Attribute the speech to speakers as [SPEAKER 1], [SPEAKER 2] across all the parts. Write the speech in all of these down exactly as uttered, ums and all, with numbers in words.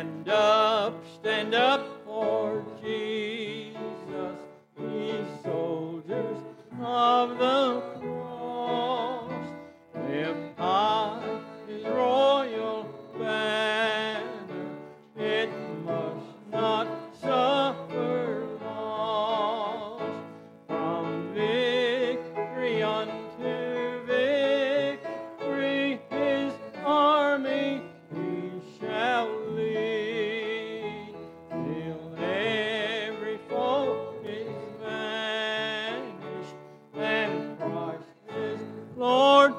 [SPEAKER 1] Stand up, stand up for Jesus, ye soldiers of the cross. Lift high his royal banner, it must not suffer loss. From victory unto victory, his army he shall lead, till every foe is vanished, and Christ is Lord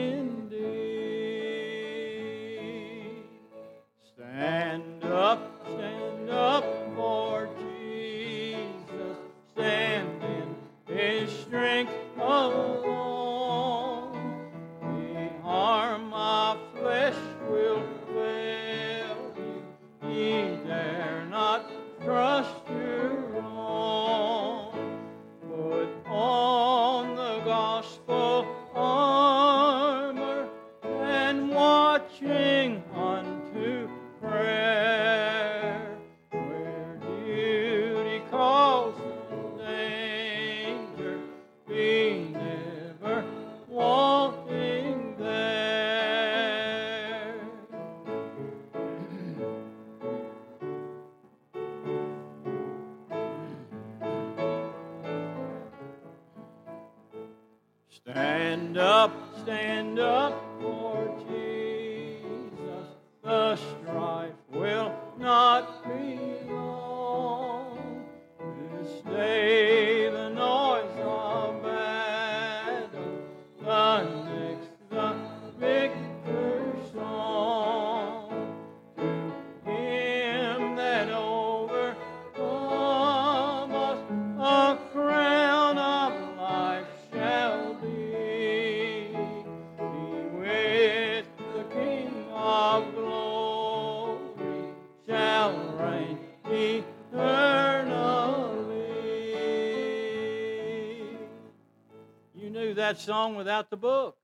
[SPEAKER 1] indeed. Stand up, stand up for Jesus, stand in his strength alone. The harm of flesh will fail you, ye dare not trust your own. Put on the gospel armor, and watching unto prayer, where duty calls and danger, be never walking there. Stand up, stand up for Jesus, the strife will not be long. This day the noise of battle, the next the victor's song. To him that overcome us, a crown of life shall be. Be with the King of glory, shall reign eternally. You knew that song without the book.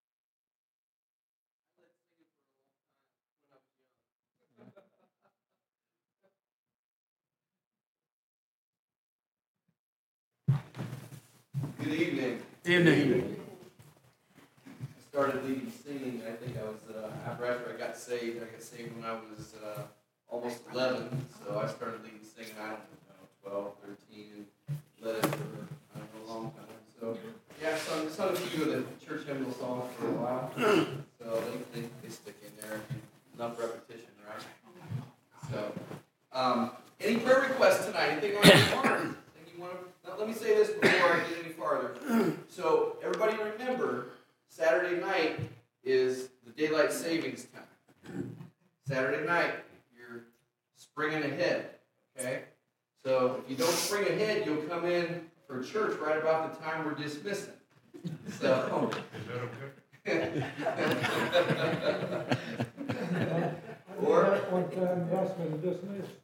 [SPEAKER 2] Good evening.
[SPEAKER 3] Evening.
[SPEAKER 2] I started leading singing. I think I was uh, after after I got saved. I got saved when I was uh, almost eleven. So I started leading singing. I don't know, twelve, thirteen, and led it for I don't know a long time. So yeah, I sung, sung a few of the church hymnal songs for a while. So they, they, they stick in there. Enough repetition, right? So um, any prayer requests tonight? Anything on your heart? Anything you want to? Now, let me say this before I get any farther. So, everybody remember, Saturday night is the daylight savings time. Saturday night, you're springing ahead, okay? So, if you don't spring ahead, you'll come in for church right about the time we're dismissing. So, or
[SPEAKER 4] one time less than dismissed.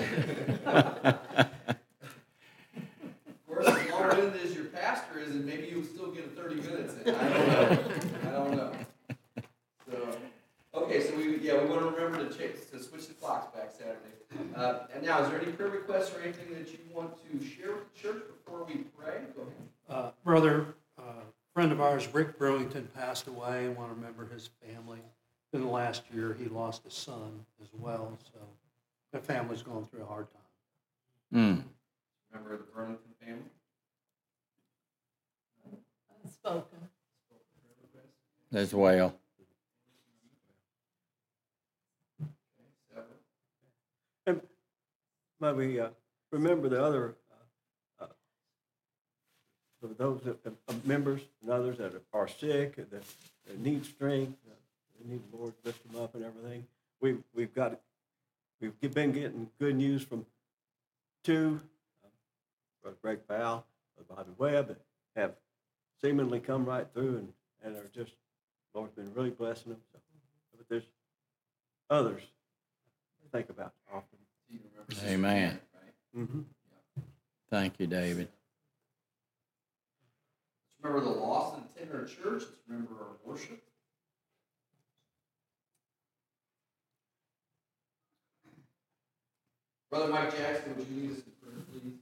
[SPEAKER 2] As long as your pastor is, and maybe you'll still get a thirty minutes in. I don't know. I don't know. So, okay, so we yeah we want to remember to check, to switch the clocks back Saturday. Uh, and now, is there any prayer requests or anything that you want to share with the church before we pray? Go ahead.
[SPEAKER 3] Uh, brother, a uh, friend of ours, Rick Burlington, passed away, and want to remember his family. In the last year, he lost his son as well, so the family's going through a hard time.
[SPEAKER 1] Mm.
[SPEAKER 2] Remember the Burlington family?
[SPEAKER 5] Unspoken.
[SPEAKER 1] As well.
[SPEAKER 4] And might we uh, remember the other, uh, uh, those that, uh, members and others that are sick, that, that need strength, uh, they need the Lord to lift them up and everything. We, we've got, we've been getting good news from two, uh, Brother Greg Powell, Brother Bobby Webb, that have seemingly come right through and, and are just, the Lord's been really blessing them. So, but there's others to think about often.
[SPEAKER 1] Amen.
[SPEAKER 4] Mm-hmm.
[SPEAKER 1] Thank you, David.
[SPEAKER 2] Let's remember the lost and attend our church. Let's remember our worship. Brother Mike Jackson, would you lead us in prayer, please?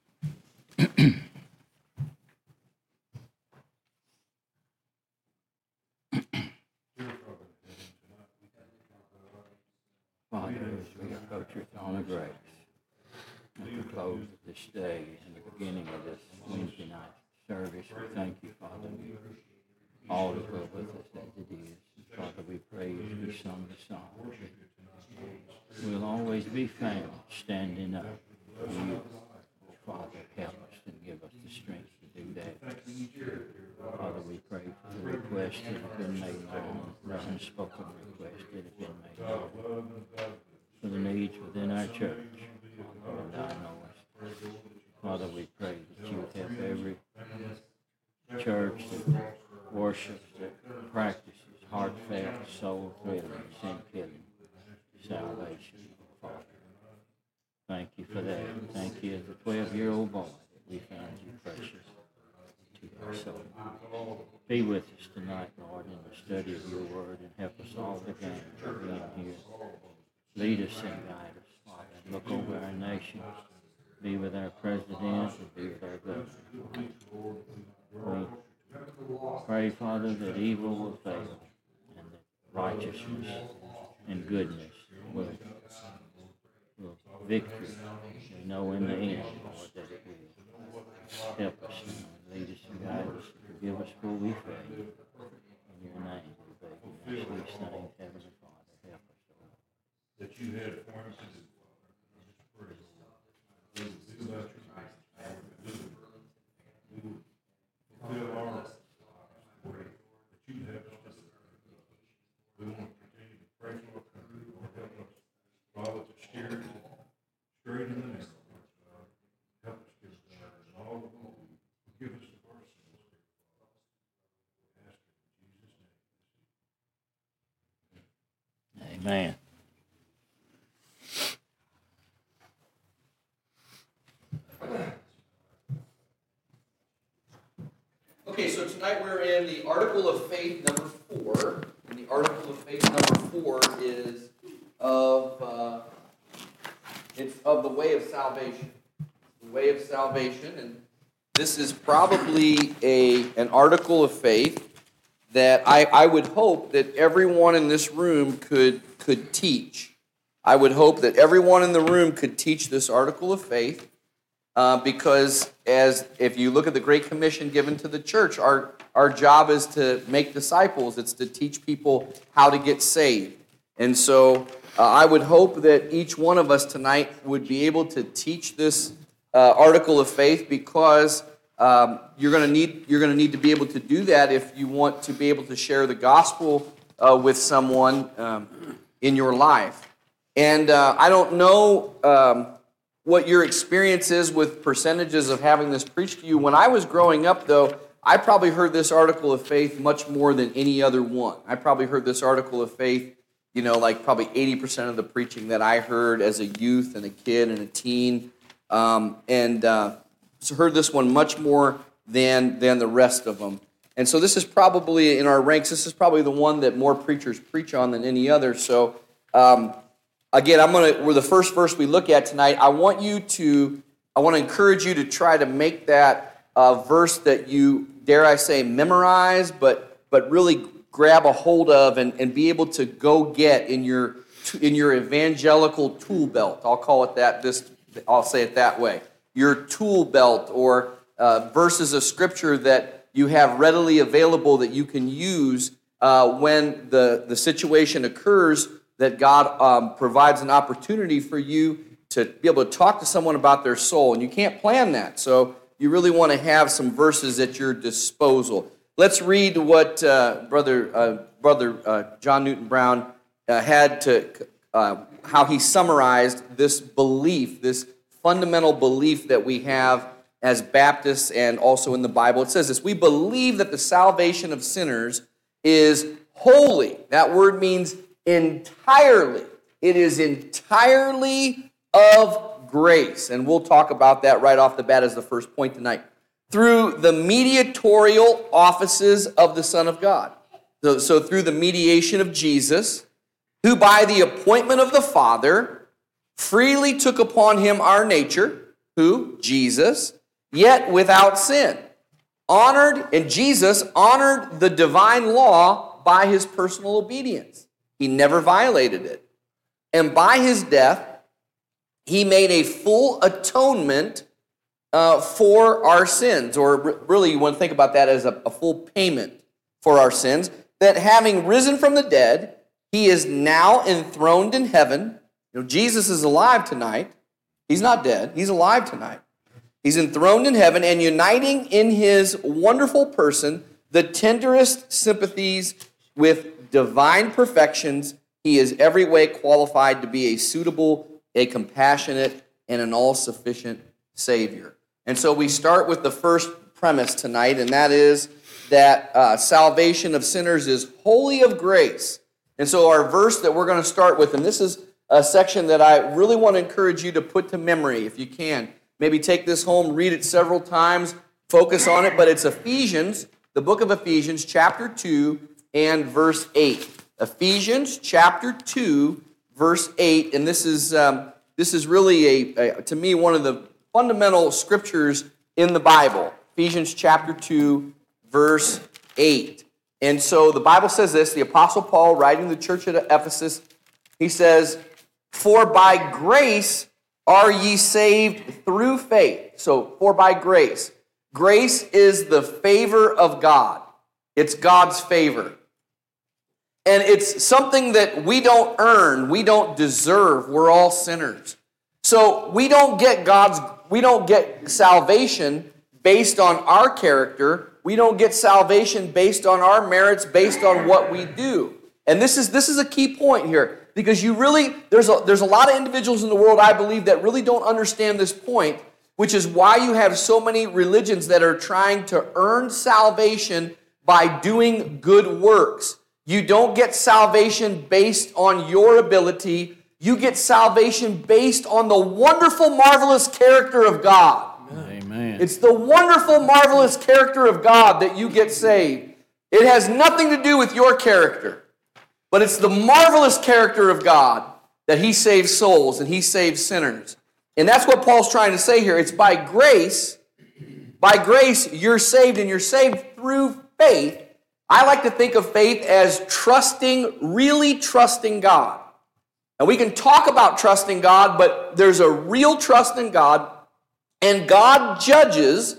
[SPEAKER 5] Father, as we approach your throne of grace, at the close of this day and the beginning of this Wednesday night service, we thank you, Father. All is well with us as it is. Father, we praise, we sung the song. We'll always be found standing up for you. Father, help us and give us the strength to do that. Father, we pray for the requests that have been made known, the unspoken requests that have been made known, for the needs within our church. Father, and thou knowest. Father, we pray that you would help every church that worships, that practices heartfelt, soul-thrilling, sin-killing salvation, Father. Thank you for that. Thank you as a twelve-year-old boy that we found you precious to our soul. Be with us tonight, Lord, in the study of your word, and help us all again for being here. Lead us and guide us, Father. Look over our nation. Be with our president and be with our governor. We pray, Father, that evil will fail and that righteousness and goodness will, will victory. We know in the end, Lord, that it will. Help us now. Lead us and guide us. Forgive us for we fail. In your name we beg you. These things, Heavenly Father, help us, Lord.
[SPEAKER 6] That you had formed to do, Father. I just pray, Lord. We will do about your life. We will fulfill our lives. Pray that you have us to do. We want to continue to pray for our country. Lord, help us, Father, to steer it straight in the narrow. Help us give us in all the glory. Give us the first sins. Ask it in Jesus' name.
[SPEAKER 5] Amen.
[SPEAKER 2] Okay, so tonight we're in the Article of Faith number four. And the Article of Faith number four is of uh, it's of the way of salvation. The way of salvation, and this is probably a an article of faith that I, I would hope that everyone in this room could could teach. I would hope that everyone in the room could teach this article of faith. Uh, because as if you look at the Great Commission given to the church, our, our job is to make disciples. It's to teach people how to get saved. And so uh, I would hope that each one of us tonight would be able to teach this uh, article of faith, because um, you're going to need you're going to need to be able to do that if you want to be able to share the gospel uh, with someone um, in your life. And uh, I don't know Um, what your experience is with percentages of having this preached to you. When I was growing up, though, I probably heard this article of faith much more than any other one. I probably heard this article of faith, you know, like probably eighty percent of the preaching that I heard as a youth and a kid and a teen, um, and uh, so heard this one much more than than the rest of them. And so this is probably, in our ranks, this is probably the one that more preachers preach on than any other. So, um, Again, I'm gonna. We're the first verse we look at tonight. I want you to. I want to encourage you to try to make that uh, verse that you, dare I say, memorize, but but really grab a hold of and, and be able to go get in your in your evangelical tool belt. I'll call it that. This I'll say it that way. Your tool belt, or uh, verses of Scripture that you have readily available that you can use uh, when the the situation occurs, that God um, provides an opportunity for you to be able to talk to someone about their soul. And you can't plan that, so you really want to have some verses at your disposal. Let's read what uh, Brother uh, Brother uh, John Newton Brown uh, had to, uh, how he summarized this belief, this fundamental belief that we have as Baptists and also in the Bible. It says this: we believe that the salvation of sinners is wholly. That word means entirely. It is entirely of grace. And we'll talk about that right off the bat as the first point tonight. Through the mediatorial offices of the Son of God. So, so through the mediation of Jesus, who by the appointment of the Father freely took upon him our nature, who? Jesus, yet without sin. Honored, and Jesus honored the divine law by his personal obedience. He never violated it. And by his death, he made a full atonement uh, for our sins, or really you want to think about that as a, a full payment for our sins, that having risen from the dead, he is now enthroned in heaven. You know, Jesus is alive tonight. He's not dead. He's alive tonight. He's enthroned in heaven and uniting in his wonderful person the tenderest sympathies with divine perfections. He is every way qualified to be a suitable, a compassionate, and an all-sufficient Savior. And so we start with the first premise tonight, and that is that uh, salvation of sinners is wholly of grace. And so our verse that we're going to start with, and this is a section that I really want to encourage you to put to memory if you can. Maybe take this home, read it several times, focus on it, but it's Ephesians, the book of Ephesians, chapter two and verse eight. Ephesians chapter two, verse eight, and this is um, this is really, a, a to me, one of the fundamental scriptures in the Bible. Ephesians chapter two, verse eight. And so the Bible says this, the Apostle Paul, writing to the church at Ephesus, he says, "For by grace are ye saved through faith." So, for by grace. Grace is the favor of God. It's God's favor. And it's something that we don't earn, we don't deserve. We're all sinners. So, we don't get God's, we don't get salvation based on our character. We don't get salvation based on our merits, based on what we do. And this is this is a key point here. Because you really, there's a, there's a lot of individuals in the world, I believe, that really don't understand this point, which is why you have so many religions that are trying to earn salvation by doing good works. You don't get salvation based on your ability. You get salvation based on the wonderful, marvelous character of God.
[SPEAKER 5] Amen.
[SPEAKER 2] It's the wonderful, marvelous character of God that you get saved. It has nothing to do with your character. But it's the marvelous character of God that he saves souls and he saves sinners. And that's what Paul's trying to say here. It's by grace, by grace you're saved, and you're saved through faith. I like to think of faith as trusting, really trusting God. And we can talk about trusting God, but there's a real trust in God. And God judges,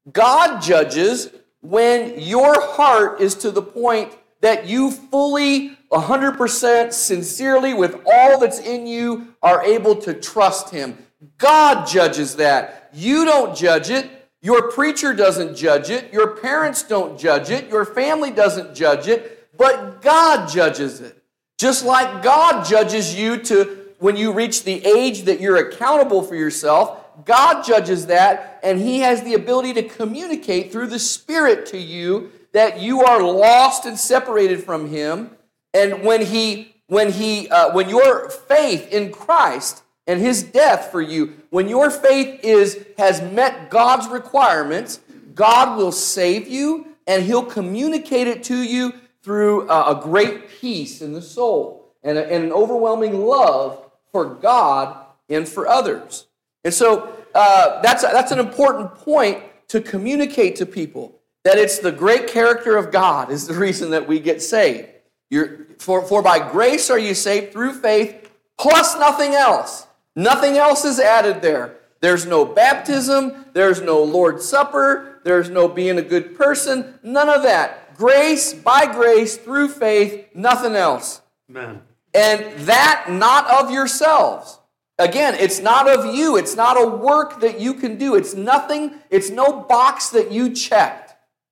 [SPEAKER 2] God judges when your heart is to the point that you fully, one hundred percent sincerely, with all that's in you, are able to trust him. God judges that. You don't judge it. Your preacher doesn't judge it. Your parents don't judge it. Your family doesn't judge it. But God judges it. Just like God judges you to when you reach the age that you're accountable for yourself, God judges that, and he has the ability to communicate through the Spirit to you that you are lost and separated from him. And when he, when he, uh, when your faith in Christ and his death for you, when your faith is has met God's requirements, God will save you, and he'll communicate it to you through uh, a great peace in the soul and, a, and an overwhelming love for God and for others. And so uh, that's that's an important point to communicate to people. That it's the great character of God is the reason that we get saved. You're, for, for by grace are you saved through faith, plus nothing else. Nothing else is added there. There's no baptism, there's no Lord's Supper, there's no being a good person, none of that. Grace, by grace, through faith, nothing else.
[SPEAKER 3] Amen.
[SPEAKER 2] And that not of yourselves. Again, it's not of you. It's not a work that you can do. It's nothing, it's no box that you checked.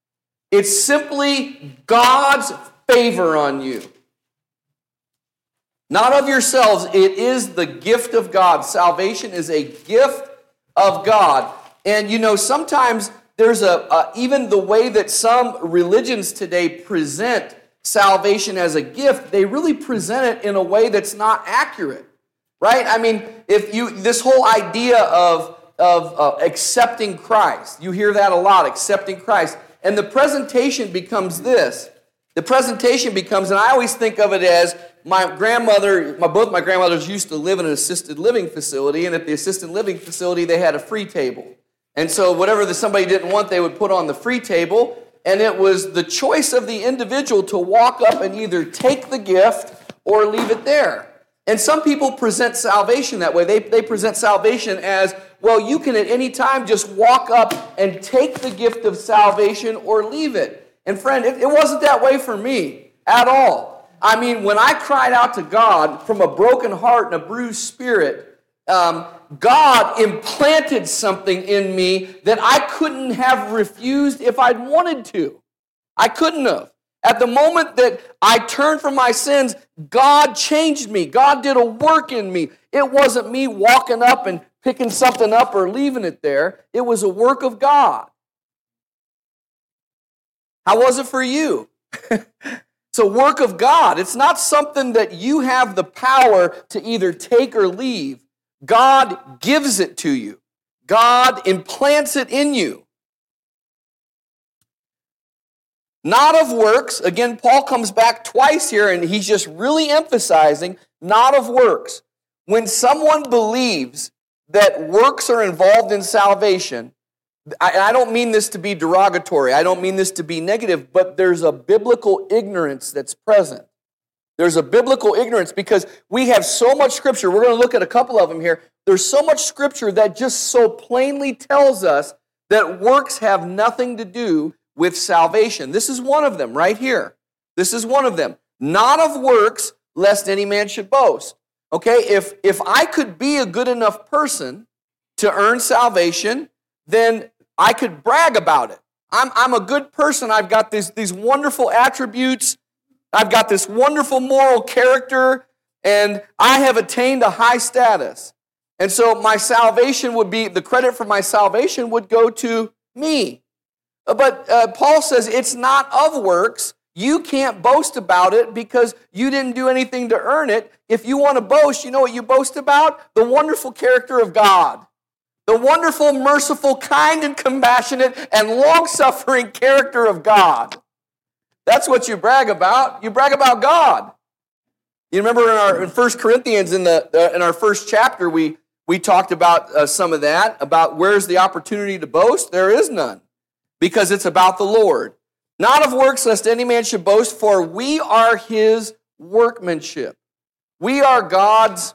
[SPEAKER 2] It's simply God's favor on you. Not of yourselves. It is the gift of God. Salvation is a gift of God. And you know, sometimes there's a, a even the way that some religions today present salvation as a gift, they really present it in a way that's not accurate. Right? I mean, if you this whole idea of, of uh, accepting Christ, you hear that a lot, accepting Christ. And the presentation becomes this. The presentation becomes, and I always think of it as, my grandmother, my both my grandmothers used to live in an assisted living facility, and at the assisted living facility, they had a free table. And so whatever the, somebody didn't want, they would put on the free table, and it was the choice of the individual to walk up and either take the gift or leave it there. And some people present salvation that way. They, they present salvation as, well, you can at any time just walk up and take the gift of salvation or leave it. And friend, it, it wasn't that way for me at all. I mean, when I cried out to God from a broken heart and a bruised spirit, um, God implanted something in me that I couldn't have refused if I'd wanted to. I couldn't have. At the moment that I turned from my sins, God changed me. God did a work in me. It wasn't me walking up and picking something up or leaving it there. It was a work of God. How was it for you? It's a work of God. It's not something that you have the power to either take or leave. God gives it to you. God implants it in you. Not of works. Again, Paul comes back twice here, and he's just really emphasizing not of works. When someone believes that works are involved in salvation, I, I don't mean this to be derogatory. I don't mean this to be negative, but there's a biblical ignorance that's present. There's a biblical ignorance because we have so much Scripture. We're going to look at a couple of them here. There's so much Scripture that just so plainly tells us that works have nothing to do with salvation. This is one of them right here. This is one of them. Not of works, lest any man should boast. Okay, if, if I could be a good enough person to earn salvation, then I could brag about it. I'm, I'm a good person. I've got these, these wonderful attributes. I've got this wonderful moral character, and I have attained a high status. And so my salvation would be, the credit for my salvation would go to me. But uh, Paul says it's not of works. You can't boast about it because you didn't do anything to earn it. If you want to boast, you know what you boast about? The wonderful character of God. The wonderful, merciful, kind, and compassionate, and long-suffering character of God. That's what you brag about. You brag about God. You remember in our in First Corinthians, in the uh, in our first chapter, we, we talked about uh, some of that, about where's the opportunity to boast? There is none. Because it's about the Lord. Not of works, lest any man should boast, for we are his workmanship. We are God's,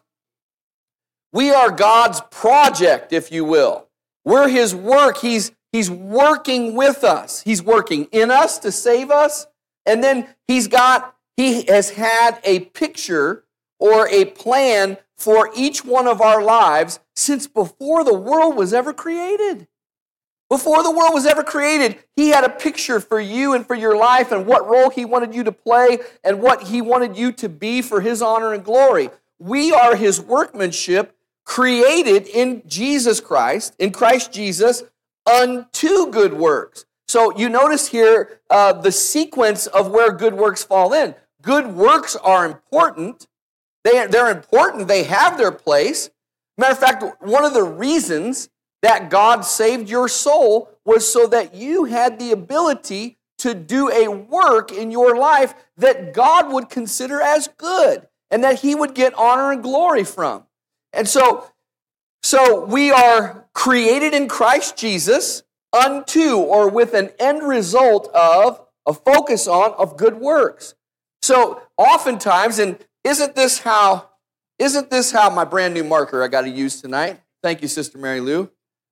[SPEAKER 2] we are God's project, if you will. We're his work. He's, he's working with us. He's working in us to save us. And then he's got, he has had a picture or a plan for each one of our lives since before the world was ever created. Before the world was ever created, he had a picture for you and for your life and what role he wanted you to play and what he wanted you to be for his honor and glory. We are his workmanship created in Jesus Christ, in Christ Jesus, unto good works. So you notice here uh, the sequence of where good works fall in. Good works are important. They, they're important. They have their place. Matter of fact, one of the reasons that God saved your soul was so that you had the ability to do a work in your life that God would consider as good and that he would get honor and glory from. And so, so we are created in Christ Jesus unto, or with an end result of, a focus on, of good works. So oftentimes, and isn't this how, isn't this how my brand new marker I got to use tonight? Thank you, Sister Mary Lou.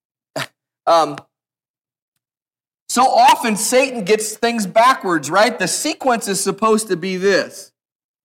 [SPEAKER 2] Um, so often Satan gets things backwards, right? The sequence is supposed to be this.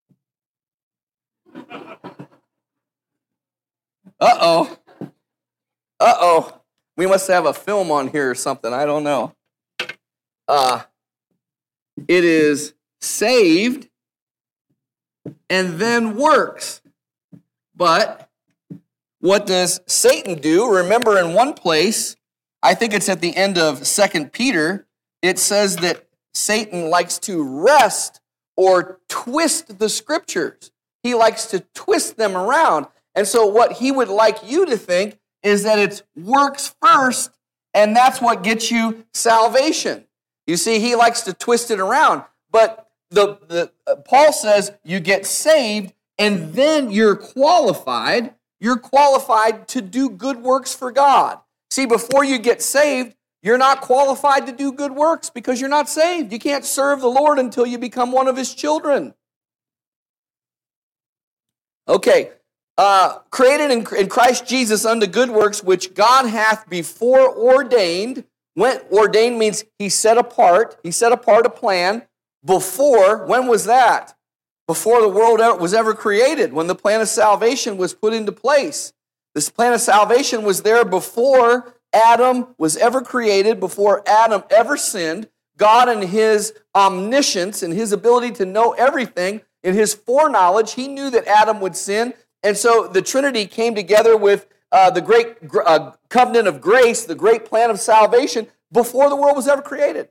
[SPEAKER 2] Uh-oh. Uh-oh. We must have a film on here or something. I don't know. Uh, it is saved and then works. But what does Satan do? Remember, in one place, I think it's at the end of Second Peter, it says that Satan likes to wrest or twist the Scriptures. He likes to twist them around. And so what he would like you to think is that it's works first, and that's what gets you salvation. You see, he likes to twist it around. But the, the uh, Paul says you get saved and then you're qualified. You're qualified to do good works for God. See, before you get saved, you're not qualified to do good works because you're not saved. You can't serve the Lord until you become one of His children. Okay, uh, created in, in Christ Jesus unto good works, which God hath before ordained. When ordained means He set apart. He set apart a plan before. When was that? Before the world was ever created, when the plan of salvation was put into place. This plan of salvation was there before Adam was ever created, before Adam ever sinned. God, in His omniscience and His ability to know everything, in His foreknowledge, He knew that Adam would sin. And so the Trinity came together with uh, the great uh, covenant of grace, the great plan of salvation, before the world was ever created.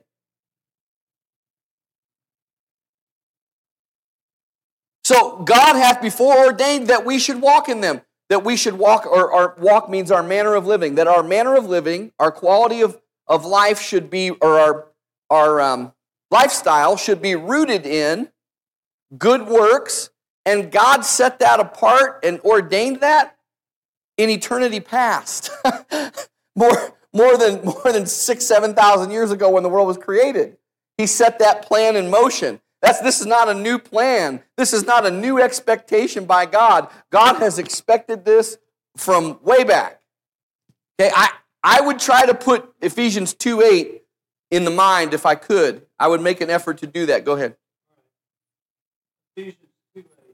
[SPEAKER 2] So God hath before ordained that we should walk in them, that we should walk, or our walk means our manner of living, that our manner of living, our quality of, of life should be, or our, our um, lifestyle should be rooted in good works, and God set that apart and ordained that in eternity past, more, more than more than six, seven thousand years ago when the world was created. He set that plan in motion. That's, this is not a new plan. This is not a new expectation by God. God has expected this from way back. Okay, I, I would try to put Ephesians two eight in the mind if I could. I would make an effort to do that. Go ahead.
[SPEAKER 3] Ephesians two eight.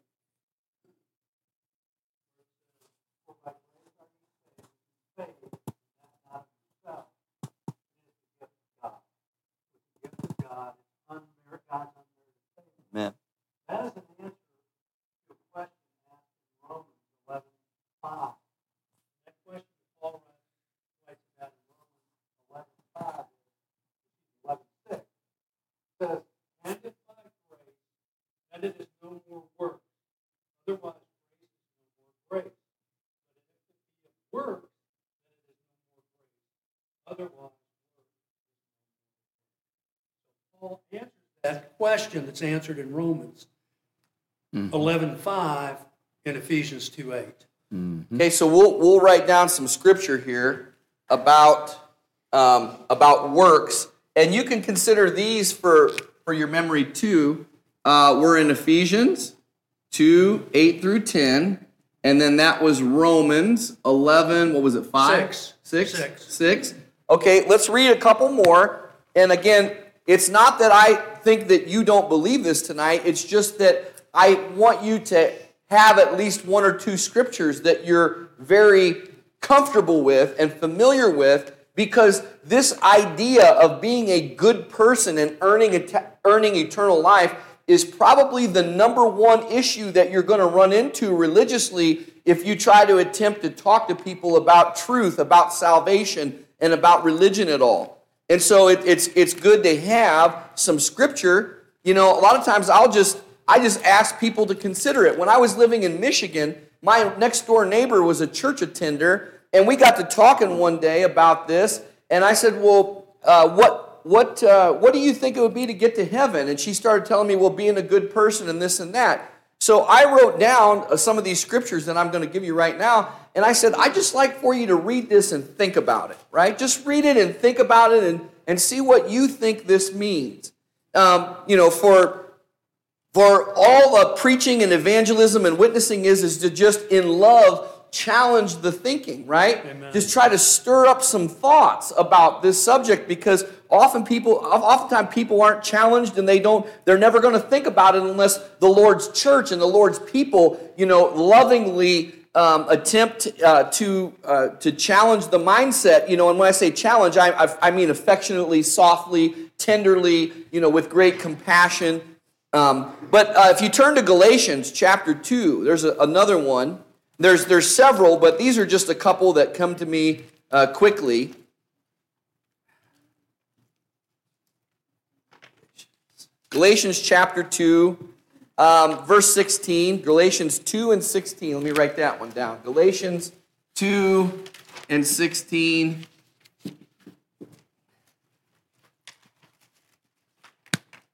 [SPEAKER 3] For by grace are ye saved, faith, and that not of yourself. It is the gift of God. The gift of God is unmerited, God's unmerited favor.
[SPEAKER 2] Amen.
[SPEAKER 3] That is an answer to a question asked in Romans eleven five. That question Paul writes about in Romans eleven five, eleven six, says, and if by grace, then it is no more works. Otherwise, grace is no more grace. But if it be of works, then it is no more grace. Otherwise, works is no more grace. So Paul answers that question that's answered in Romans
[SPEAKER 5] Mm-hmm.
[SPEAKER 3] eleven five and Ephesians two eight.
[SPEAKER 5] Mm-hmm.
[SPEAKER 2] Okay, so we'll we'll write down some scripture here about um, about works, and you can consider these for for your memory too. Uh, we're in Ephesians two eight through ten, and then that was Romans eleven. What was it? Five,
[SPEAKER 3] Six.
[SPEAKER 2] six,
[SPEAKER 3] Six.
[SPEAKER 2] six. Okay, let's read a couple more. And again, it's not that I think that you don't believe this tonight. It's just that I want you to have at least one or two scriptures that you're very comfortable with and familiar with, because this idea of being a good person and earning earning eternal life is probably the number one issue that you're going to run into religiously if you try to attempt to talk to people about truth, about salvation, and about religion at all. And so it, it's it's good to have some scripture. You know, a lot of times I'll just I just ask people to consider it. When I was living in Michigan, my next door neighbor was a church attender, and we got to talking one day about this. And I said, "Well, uh, what what uh, what do you think it would be to get to heaven?" And she started telling me, "Well, being a good person and this and that." So I wrote down some of these scriptures that I'm going to give you right now, and I said, "I'd just like for you to read this and think about it, right? Just read it and think about it, and and see what you think this means." Um, you know, for For all uh, preaching and evangelism and witnessing is, is to just in love challenge the thinking, right?
[SPEAKER 3] Amen.
[SPEAKER 2] Just try to stir up some thoughts about this subject, because often people, oftentimes people aren't challenged, and they don't, they're never going to think about it unless the Lord's church and the Lord's people, you know, lovingly um, attempt uh, to uh, to challenge the mindset. You know, and when I say challenge, I I, I mean affectionately, softly, tenderly, you know, with great compassion. Um, but uh, if you turn to Galatians chapter two, there's a, another one. There's there's several, but these are just a couple that come to me uh, quickly. Galatians chapter two, um, verse sixteen. Galatians two and sixteen. Let me write that one down. Galatians two and sixteen.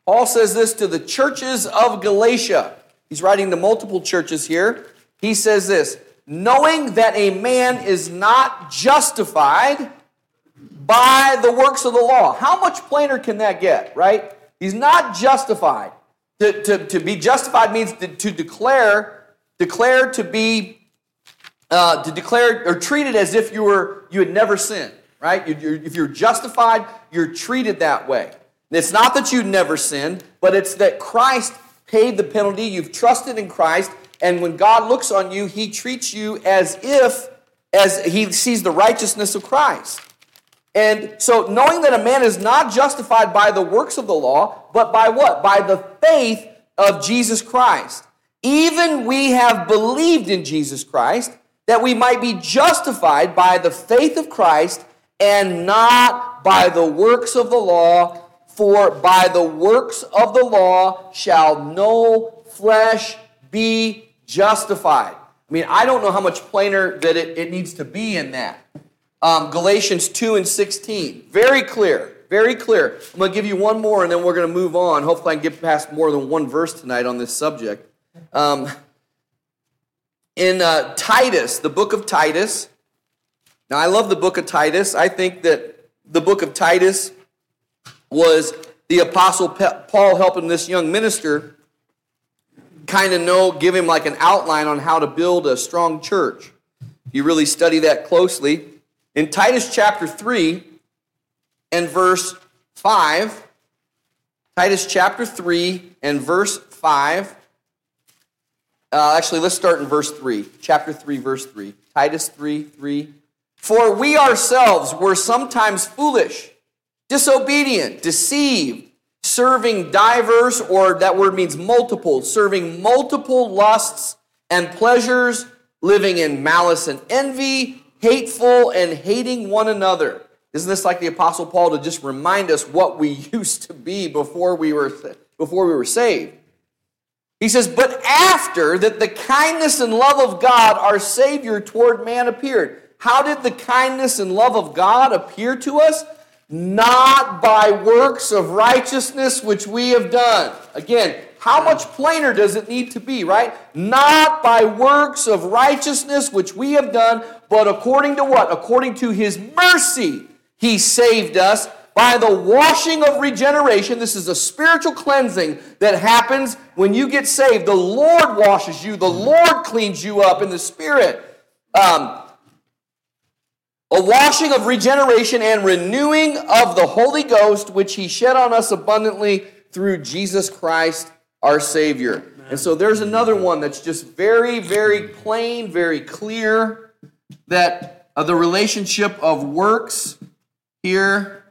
[SPEAKER 2] Paul says this to the churches of Galatia. He's writing to multiple churches here. He says this, knowing that a man is not justified by the works of the law. How much plainer can that get, right? He's not justified. To, to, to be justified means to, to declare, declare to be, uh, to declare or treated as if you were you had never sinned, right? You, you're, if you're justified, you're treated that way. It's not that you never sinned, but it's that Christ paid the penalty. You've trusted in Christ, and when God looks on you, He treats you as if, as He sees the righteousness of Christ. And so knowing that a man is not justified by the works of the law, but by what? By the faith of Jesus Christ. Even we have believed in Jesus Christ, that we might be justified by the faith of Christ and not by the works of the law. For by the works of the law shall no flesh be justified. I mean, I don't know how much plainer that it, it needs to be in that. Um, Galatians two and sixteen. Very clear. Very clear. I'm going to give you one more and then we're going to move on. Hopefully I can get past more than one verse tonight on this subject. Um, in uh, Titus, the book of Titus. Now, I love the book of Titus. I think that the book of Titus was the Apostle Paul helping this young minister kind of know, give him like an outline on how to build a strong church. If you really study that closely. In Titus chapter three and verse five, Titus chapter three and verse five, uh, actually let's start in verse three, chapter three, verse three, Titus three, three. For we ourselves were sometimes foolish, disobedient, deceived, serving diverse, or that word means multiple, serving multiple lusts and pleasures, living in malice and envy, hateful and hating one another. Isn't this like the Apostle Paul to just remind us what we used to be before we were, before we were saved? He says, but after that the kindness and love of God, our Savior toward man appeared. How did the kindness and love of God appear to us? Not by works of righteousness which we have done. Again, how much plainer does it need to be, right? Not by works of righteousness which we have done, but according to what? According to His mercy, He saved us by the washing of regeneration. This is a spiritual cleansing that happens when you get saved. The Lord washes you. The Lord cleans you up in the Spirit. Um, A washing of regeneration and renewing of the Holy Ghost, which He shed on us abundantly through Jesus Christ, our Savior. Amen. And so there's another one that's just very, very plain, very clear, that uh, the relationship of works here,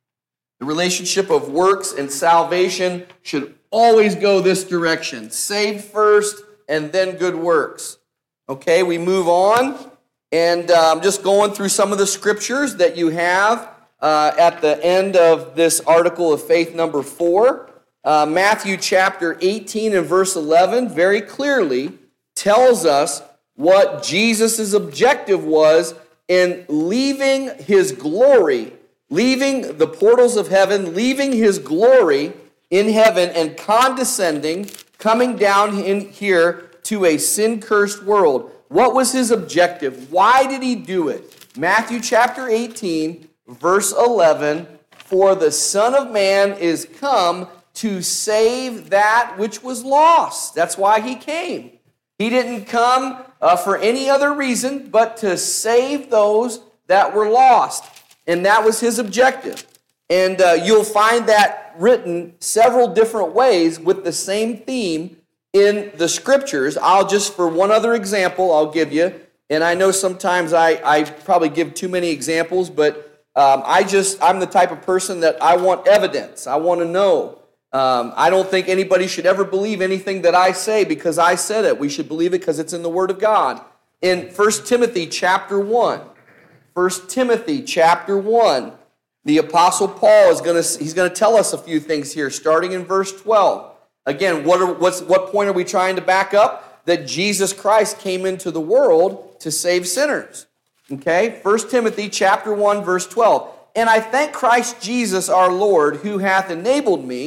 [SPEAKER 2] the relationship of works and salvation should always go this direction. Saved first and then good works. Okay, we move on. And uh, I'm just going through some of the scriptures that you have uh, at the end of this article of faith number four. Uh, Matthew chapter eighteen and verse eleven very clearly tells us what Jesus' objective was in leaving His glory, leaving the portals of heaven, leaving His glory in heaven and condescending, coming down in here to a sin-cursed world. What was His objective? Why did He do it? Matthew chapter eighteen, verse eleven, for the Son of Man is come to save that which was lost. That's why He came. He didn't come uh, for any other reason but to save those that were lost. And that was His objective. And uh, you'll find that written several different ways with the same theme in the scriptures. I'll just, for one other example, I'll give you, and I know sometimes I, I probably give too many examples, but um, I just, I'm the type of person that I want evidence. I want to know. Um, I don't think anybody should ever believe anything that I say because I said it. We should believe it because it's in the Word of God. In First Timothy chapter one, First Timothy chapter one, the Apostle Paul is going to, he's going to tell us a few things here, starting in verse twelve. Again, what are, what's, what point are we trying to back up? That Jesus Christ came into the world to save sinners. Okay, First Timothy chapter one, verse twelve. And I thank Christ Jesus our Lord, who hath enabled me,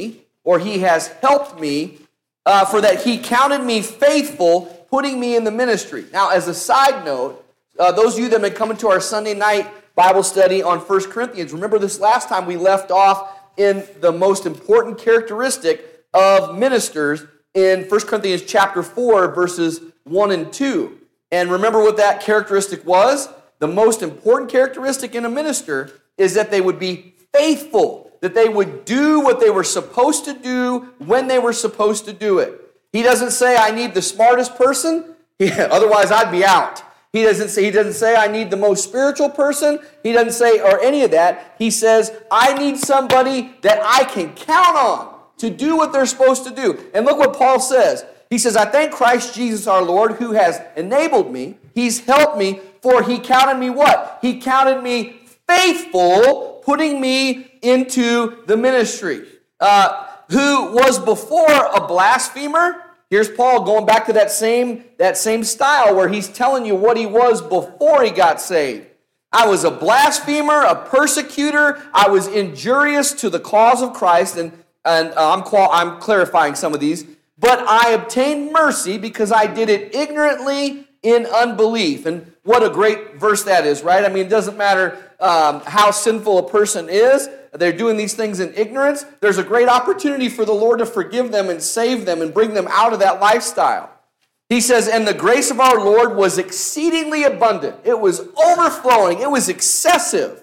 [SPEAKER 2] or he has helped me, uh, for that he counted me faithful, putting me in the ministry. Now, as a side note, uh, those of you that have been coming to our Sunday night Bible study on First Corinthians, remember this last time we left off in the most important characteristic of ministers in First Corinthians chapter four, verses one and two. And remember what that characteristic was? The most important characteristic in a minister is that they would be faithful, that they would do what they were supposed to do when they were supposed to do it. He doesn't say, I need the smartest person, otherwise I'd be out. He doesn't say, he doesn't say, I need the most spiritual person. He doesn't say, or any of that. He says, I need somebody that I can count on to do what they're supposed to do. And look what Paul says. He says, I thank Christ Jesus our Lord, who has enabled me. He's helped me, for he counted me what? He counted me faithful, putting me into the ministry. Uh, who was before a blasphemer. Here's Paul going back to that same, that same style where he's telling you what he was before he got saved. I was a blasphemer, a persecutor. I was injurious to the cause of Christ. And, and uh, I'm, qual- I'm clarifying some of these. But I obtained mercy because I did it ignorantly in unbelief. And what a great verse that is, right? I mean, it doesn't matter um, how sinful a person is. They're doing these things in ignorance. There's a great opportunity for the Lord to forgive them and save them and bring them out of that lifestyle. He says, and the grace of our Lord was exceedingly abundant. It was overflowing. It was excessive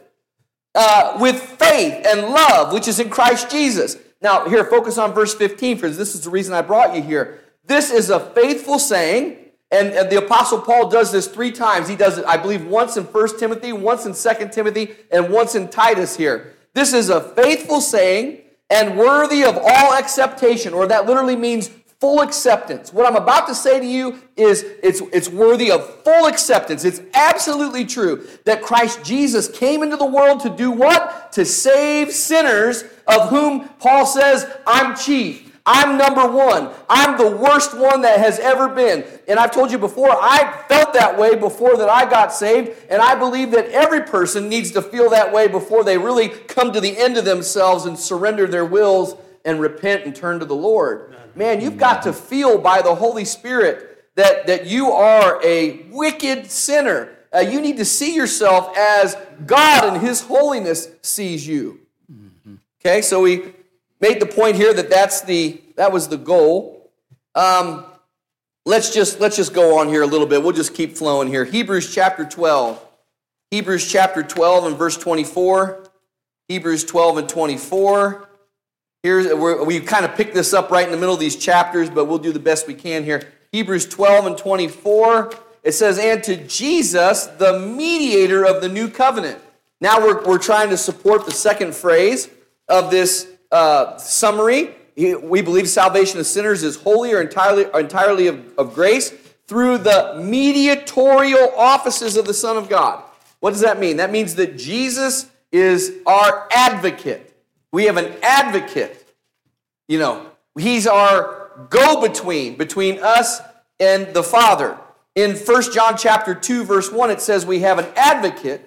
[SPEAKER 2] uh, with faith and love, which is in Christ Jesus. Now, here, focus on verse fifteen, because this is the reason I brought you here. This is a faithful saying, and, and the Apostle Paul does this three times. He does it, I believe, once in First Timothy, once in Second Timothy, and once in Titus here. This is a faithful saying and worthy of all acceptation, or that literally means full acceptance. What I'm about to say to you is it's, it's worthy of full acceptance. It's absolutely true that Christ Jesus came into the world to do what? To save sinners, of whom Paul says, I'm chief. I'm number one. I'm the worst one that has ever been. And I've told you before, I felt that way before that I got saved, and I believe that every person needs to feel that way before they really come to the end of themselves and surrender their wills and repent and turn to the Lord. Man, you've got to feel by the Holy Spirit that, that you are a wicked sinner. Uh, you need to see yourself as God in His holiness sees you. Okay, so we made the point here that that's the that was the goal. Um, let's just let's just go on here a little bit. We'll just keep flowing here. Hebrews chapter twelve. Hebrews chapter twelve and verse twenty-four. Hebrews twelve and twenty-four. Here's we're, we kind of picked this up right in the middle of these chapters, but we'll do the best we can here. Hebrews twelve and twenty-four. It says, "And to Jesus, the mediator of the new covenant." Now we're we're trying to support the second phrase of this uh, summary. We believe salvation of sinners is wholly or entirely, or entirely of, of grace through the mediatorial offices of the Son of God. What does that mean? That means that Jesus is our advocate. We have an advocate. You know, He's our go-between, between us and the Father. In First John chapter two, verse one, it says we have an advocate.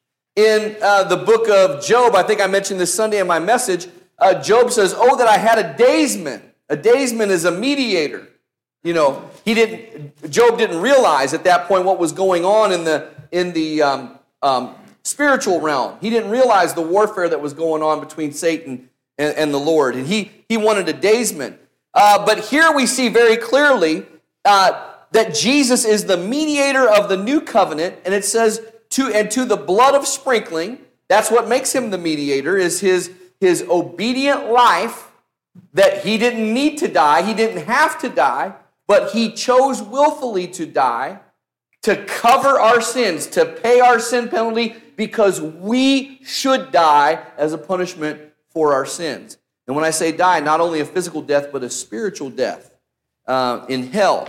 [SPEAKER 2] In uh, the book of Job, I think I mentioned this Sunday in my message, uh, Job says, oh, that I had a daysman. A daysman is a mediator. You know, he didn't. Job didn't realize at that point what was going on in the in the um, um, spiritual realm. He didn't realize the warfare that was going on between Satan and, and the Lord. And he, he wanted a daysman. Uh, but here we see very clearly uh, that Jesus is the mediator of the new covenant, and it says, To, and to the blood of sprinkling, that's what makes him the mediator, is his, his obedient life, that he didn't need to die, he didn't have to die, but he chose willfully to die to cover our sins, to pay our sin penalty, because we should die as a punishment for our sins. And when I say die, not only a physical death, but a spiritual death uh, in hell.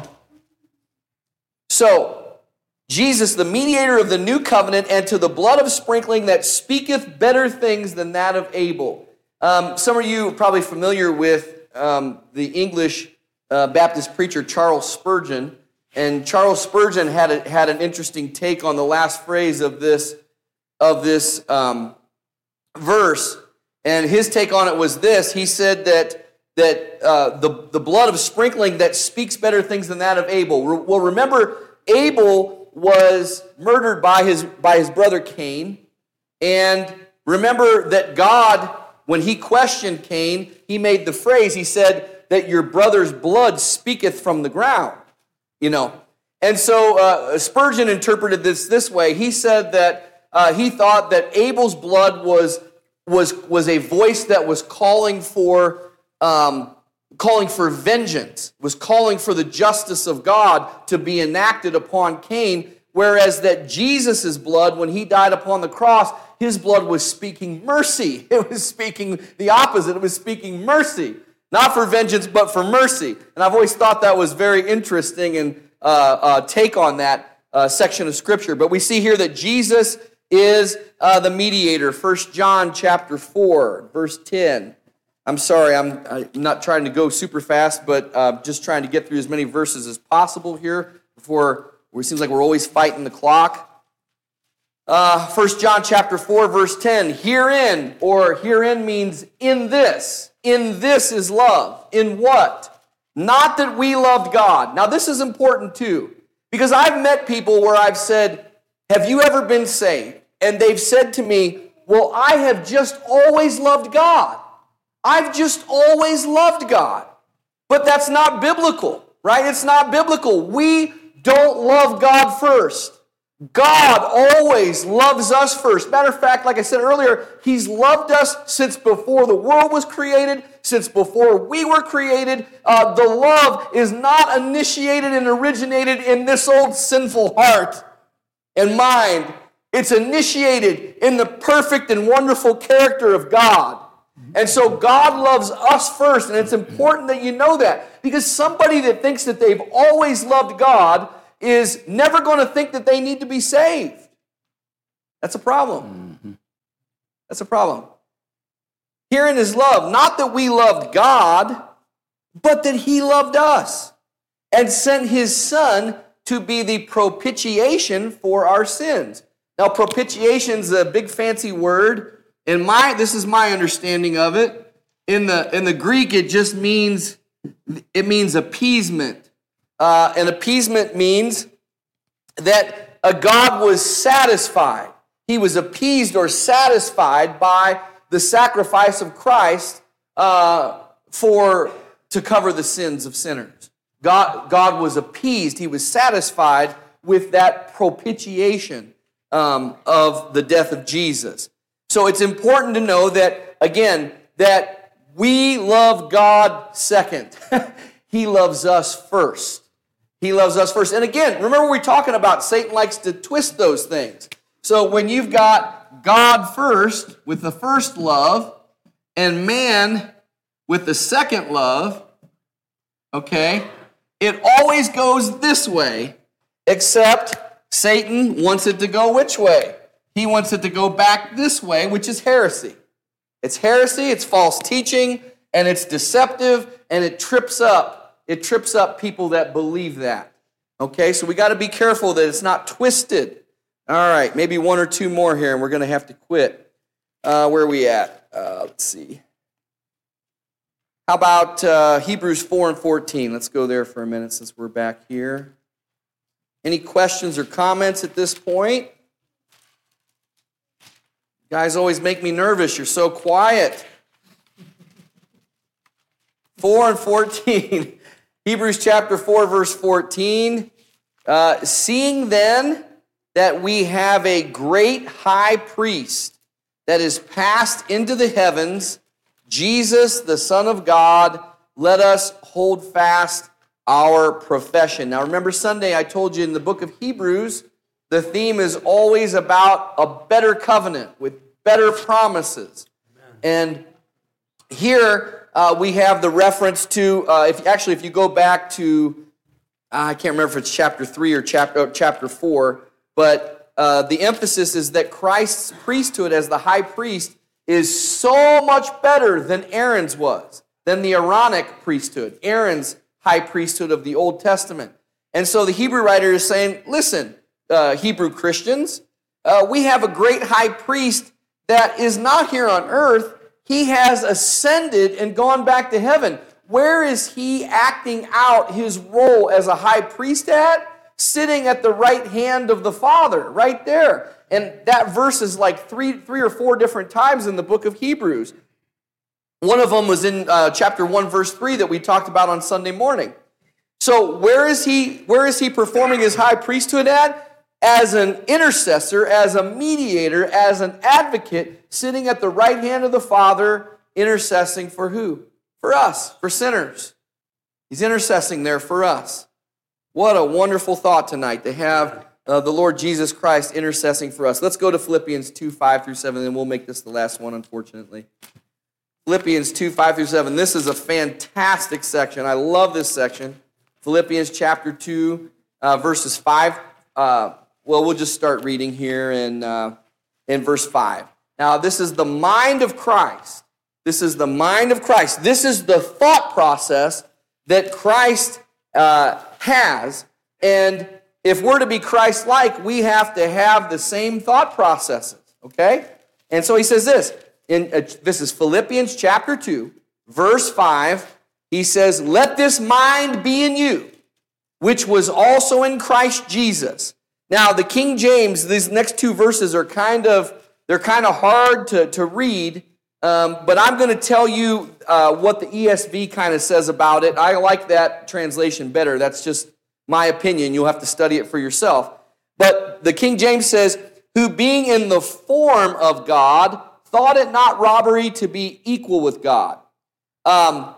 [SPEAKER 2] So, Jesus, the mediator of the new covenant, and to the blood of sprinkling that speaketh better things than that of Abel. Um, some of you are probably familiar with um, the English uh, Baptist preacher Charles Spurgeon. And Charles Spurgeon had a, had an interesting take on the last phrase of this, of this um, verse. And his take on it was this. He said that that uh, the, the blood of sprinkling that speaks better things than that of Abel. Well, remember, Abel was murdered by his, by his brother Cain. And remember that God, when he questioned Cain, he made the phrase, he said that your brother's blood speaketh from the ground. You know. And so uh, Spurgeon interpreted this this way. He said that uh, he thought that Abel's blood was, was, was a voice that was calling for Um, calling for vengeance, was calling for the justice of God to be enacted upon Cain, whereas that Jesus' blood, when he died upon the cross, his blood was speaking mercy. It was speaking the opposite. It was speaking mercy, not for vengeance, but for mercy. And I've always thought that was very interesting and uh, uh, take on that uh, section of Scripture. But we see here that Jesus is uh, the mediator. First John chapter four, verse ten. I'm sorry, I'm, I'm not trying to go super fast, but uh, just trying to get through as many verses as possible here before it seems like we're always fighting the clock. Uh, First John chapter four, verse ten, herein, or herein means in this. In this is love. In what? Not that we loved God. Now this is important too, because I've met people where I've said, have you ever been saved? And they've said to me, well, I have just always loved God. I've just always loved God. But that's not biblical, right? It's not biblical. We don't love God first. God always loves us first. Matter of fact, like I said earlier, He's loved us since before the world was created, since before we were created. Uh, the love is not initiated and originated in this old sinful heart and mind. It's initiated in the perfect and wonderful character of God. And so God loves us first, and it's important that you know that, because somebody that thinks that they've always loved God is never going to think that they need to be saved. That's a problem. Mm-hmm. That's a problem. Herein is love, not that we loved God, but that He loved us and sent His Son to be the propitiation for our sins. Now, propitiation is a big fancy word. In my, this is my understanding of it. In the in the Greek, it just means it means appeasement. Uh, and appeasement means that a God was satisfied. He was appeased or satisfied by the sacrifice of Christ uh, for to cover the sins of sinners. God God was appeased. He was satisfied with that propitiation um, of the death of Jesus. So it's important to know that, again, that we love God second. He loves us first. He loves us first. And again, remember we're talking about Satan likes to twist those things. So when you've got God first with the first love and man with the second love, okay, it always goes this way, except Satan wants it to go which way? He wants it to go back this way, which is heresy. It's heresy, it's false teaching, and it's deceptive, and it trips up. It trips up people that believe that. Okay, so we got to be careful that it's not twisted. All right, maybe one or two more here, and we're going to have to quit. Uh, where are we at? Uh, let's see. How about uh, Hebrews four and fourteen? Let's go there for a minute since we're back here. Any questions or comments at this point? Guys always make me nervous. You're so quiet. four and fourteen. Hebrews chapter four, verse fourteen. Uh, Seeing then that we have a great high priest that is passed into the heavens, Jesus, the Son of God, let us hold fast our profession. Now remember Sunday I told you in the book of Hebrews, the theme is always about a better covenant with better promises. Amen. And here uh, we have the reference to, uh, if actually if you go back to, uh, I can't remember if it's chapter three or chapter, uh, chapter four, but uh, the emphasis is that Christ's priesthood as the high priest is so much better than Aaron's was, than the Aaronic priesthood, Aaron's high priesthood of the Old Testament. And so the Hebrew writer is saying, listen, uh, Hebrew Christians, uh, we have a great high priest that is not here on earth. he has ascended and gone back to heaven. Where is he acting out his role as a high priest at? Sitting at the right hand of the Father, right there. And that verse is like three, three or four different times in the book of Hebrews. One of them was in uh, chapter one, verse three that we talked about on Sunday morning. So where is he, where is he performing his high priesthood at? As an intercessor, as a mediator, as an advocate, sitting at the right hand of the Father, intercessing for who? For us, for sinners. He's intercessing there for us. What a wonderful thought tonight to have uh, the Lord Jesus Christ intercessing for us. Let's go to Philippians two, five through seven, and we'll make this the last one, unfortunately. Philippians two, five through seven. This is a fantastic section. I love this section. Philippians chapter two, uh, verses five. Uh, well, we'll just start reading here in, uh, in verse five. Now, this is the mind of Christ. This is the mind of Christ. This is the thought process that Christ uh, has. And if we're to be Christ-like, we have to have the same thought processes, okay? And so he says this. In uh, this is Philippians chapter two, verse five. He says, "Let this mind be in you, which was also in Christ Jesus." Now, the King James, these next two verses are kind of, they're kind of hard to, to read, um, but I'm going to tell you uh, what the E S V kind of says about it. I like that translation better. That's just my opinion. You'll have to study it for yourself. But the King James says, "Who being in the form of God, thought it not robbery to be equal with God." Um,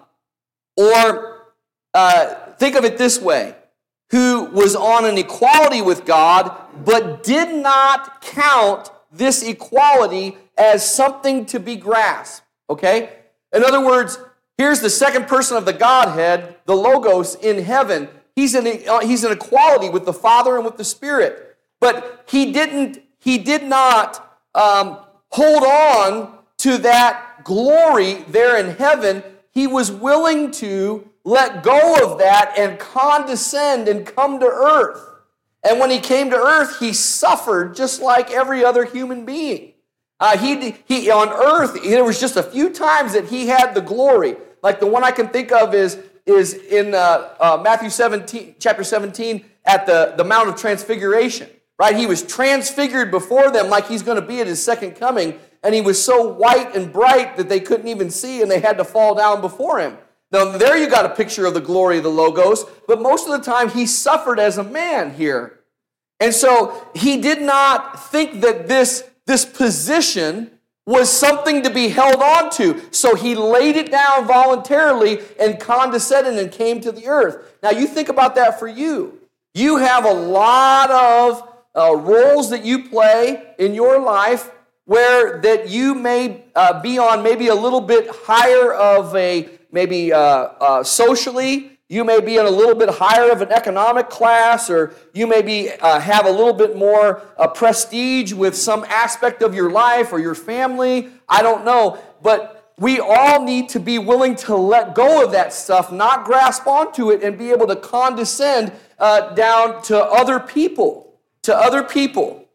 [SPEAKER 2] or uh, think of it this way. Who was on an equality with God, but did not count this equality as something to be grasped. Okay? In other words, here's the second person of the Godhead, the Logos in heaven. He's in, he's in equality with the Father and with the Spirit. But he didn't, he did not um, hold on to that glory there in heaven. He was willing to let go of that and condescend and come to earth. And when he came to earth, he suffered just like every other human being. Uh, he, he on earth, there was just a few times that he had the glory. Like the one I can think of is, is in uh, uh, Matthew seventeen, chapter seventeen, at the, the Mount of Transfiguration. Right? He was transfigured before them like he's going to be at his second coming. And he was so white and bright that they couldn't even see and they had to fall down before him. Now, there you got a picture of the glory of the Logos, but most of the time he suffered as a man here. And so he did not think that this, this position was something to be held on to. So he laid it down voluntarily and condescended and came to the earth. Now, you think about that for you. You have a lot of uh, roles that you play in your life where that you may uh, be on maybe a little bit higher of a Maybe uh, uh, socially, you may be in a little bit higher of an economic class, or you may be, uh, have a little bit more uh, prestige with some aspect of your life or your family. I don't know. But we all need to be willing to let go of that stuff, not grasp onto it, and be able to condescend uh, down to other people, to other people.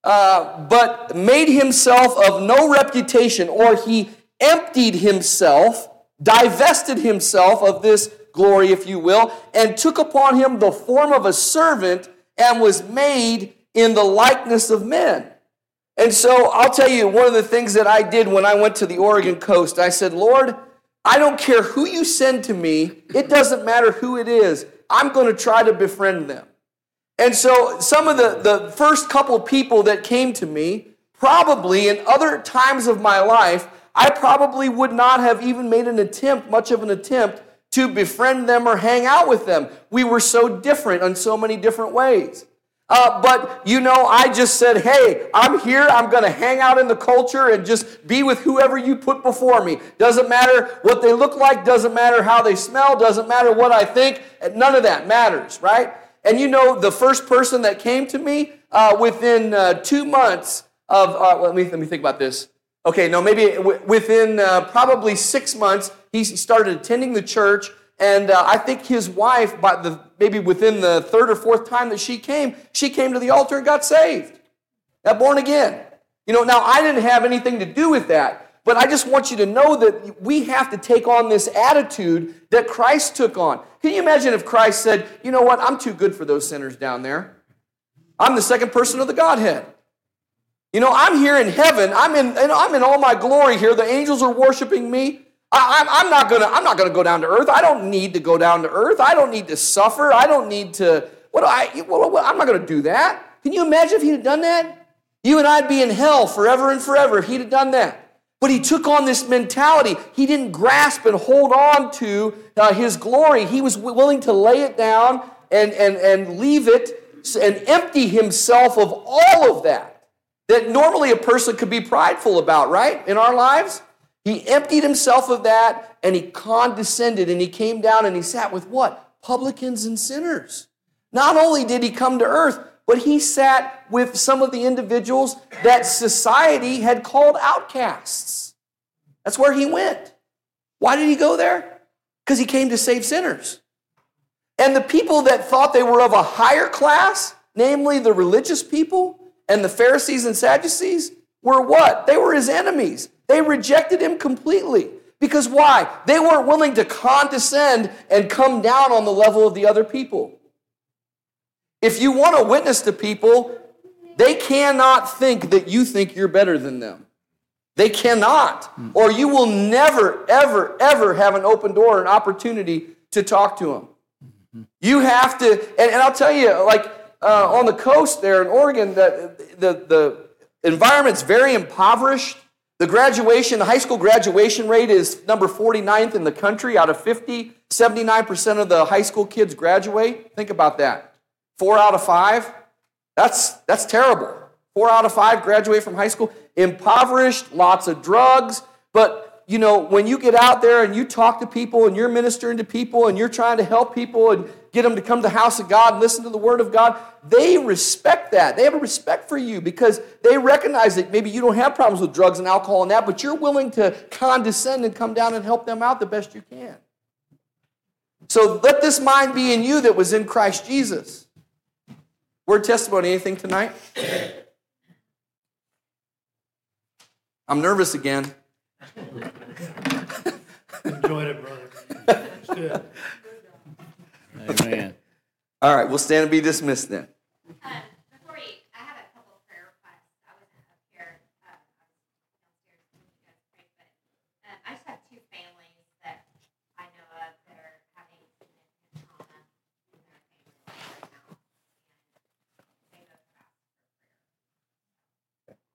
[SPEAKER 2] Uh, but made himself of no reputation, or he emptied himself, divested himself of this glory, if you will, and took upon him the form of a servant and was made in the likeness of men. And so I'll tell you, one of the things that I did when I went to the Oregon coast, I said, Lord, I don't care who you send to me. It doesn't matter who it is. I'm going to try to befriend them. And so some of the, the first couple people that came to me, probably in other times of my life, I probably would not have even made an attempt, much of an attempt, to befriend them or hang out with them. We were so different in so many different ways. Uh, but, you know, I just said, hey, I'm here. I'm going to hang out in the culture and just be with whoever you put before me. Doesn't matter what they look like. Doesn't matter how they smell. Doesn't matter what I think. None of that matters, right? And, you know, the first person that came to me uh, within uh, two months of, uh, let me, let me think about this. Okay, no, maybe w- within uh, probably six months, he started attending the church, and uh, I think his wife, by the maybe within the third or fourth time that she came, she came to the altar and got saved, got born again. You know, now I didn't have anything to do with that, But I just want you to know that we have to take on this attitude that Christ took on. Can you imagine if Christ said, you know what, I'm too good for those sinners down there. I'm the second person of the Godhead. You know, I'm here in heaven. I'm in, you know, I'm in all my glory here. The angels are worshiping me. I, I'm, I'm not gonna, I'm not gonna go down to earth. I don't need to go down to earth. I don't need to suffer. I don't need to, what do I, what, what, I'm not gonna do that. Can you imagine if he'd have done that? You and I'd be in hell forever and forever if he'd have done that. But he took on this mentality. He didn't grasp and hold on to uh, his glory. He was willing to lay it down and, and, and leave it and empty himself of all of that that normally a person could be prideful about, right, in our lives. He emptied himself of that, and he condescended, and he came down and he sat with what? Publicans and sinners. Not only did he come to earth, but he sat with some of the individuals that society had called outcasts. That's where he went. Why did he go there? Because he came to save sinners. And the people that thought they were of a higher class, namely the religious people and the Pharisees and Sadducees, were what? They were his enemies. They rejected him completely. Because why? They weren't willing to condescend and come down on the level of the other people. If you want to witness to people, they cannot think that you think you're better than them. They cannot. Or you will never, ever, ever have an open door, an opportunity to talk to them. You have to, and, and I'll tell you, like uh, on the coast there in Oregon, the, the, the environment's very impoverished. The graduation, the high school graduation rate is number forty-ninth in the country. Out of fifty, seventy-nine percent of the high school kids graduate. Think about that. Four out of five, that's, that's terrible. Four out of five graduate from high school. Impoverished, lots of drugs. But, you know, when you get out there and you talk to people and you're ministering to people and you're trying to help people and get them to come to the house of God and listen to the word of God, they respect that. They have a respect for you because they recognize that maybe you don't have problems with drugs and alcohol and that, but you're willing to condescend and come down and help them out the best you can. So let this mind be in you that was in Christ Jesus. Word testimony, anything tonight? I'm nervous again.
[SPEAKER 3] Enjoyed it, brother. It's good.
[SPEAKER 5] Amen.
[SPEAKER 2] All right, we'll stand and be dismissed then.
[SPEAKER 7] Um, before we, I have a couple of prayer requests. I wasn't up here, uh, I was downstairs when you guys prayed, but um, I just have two families that I know of that are having significant trauma in their family life right now, and they both have asked for prayer.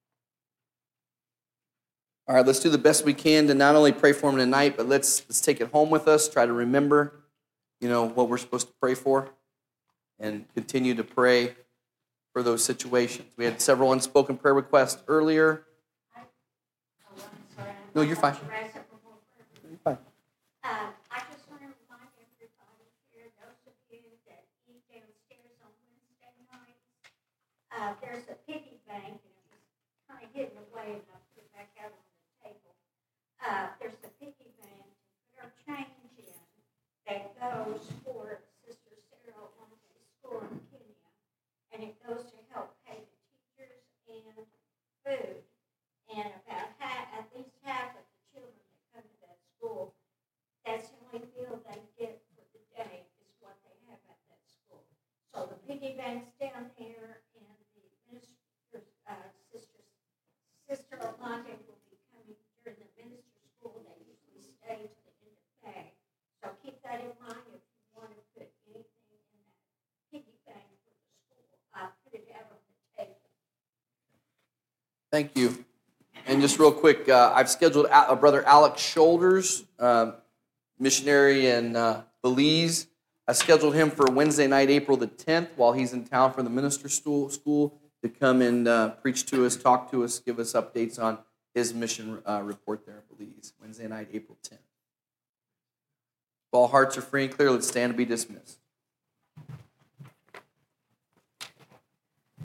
[SPEAKER 2] All right, let's do the best we can to not only pray for them tonight, but let's let's take it home with us. Try to remember, you know, what we're supposed to pray for, and continue to pray for those situations. We had several unspoken prayer requests earlier.
[SPEAKER 7] Oh, I'm sorry.
[SPEAKER 2] No, you're fine. You're fine.
[SPEAKER 7] Um, I just want to remind everybody here, those of you that eat downstairs on Wednesday nights, uh, there's a piggy bank, and it was kind of hidden away, and I put it back out on the table. Uh, there's a piggy bank to put our change in that goes for Sister Sarah Lonte's school in Kenya, and it goes to help pay the teachers and food. And about half, at least half of the children that come to that school, that's the only meal they get for the day is what they have at that school. So the piggy bank's down there, and the minister, uh, sister, Sister Alonte will be coming during the minister school. They usually stay to the end of May. So keep that in mind if you want to put anything in that piggy bank for the school. I'll put it out on the table.
[SPEAKER 2] Thank you. And just real quick, uh, I've scheduled uh, Brother Alex Shoulders, um, missionary in uh, Belize. I scheduled him for Wednesday night, April the tenth, while he's in town for the minister school, school to come and uh, preach to us, talk to us, give us updates on his mission uh, report there in Belize. Wednesday night, April tenth. If all hearts are free and clear, let's stand and be dismissed.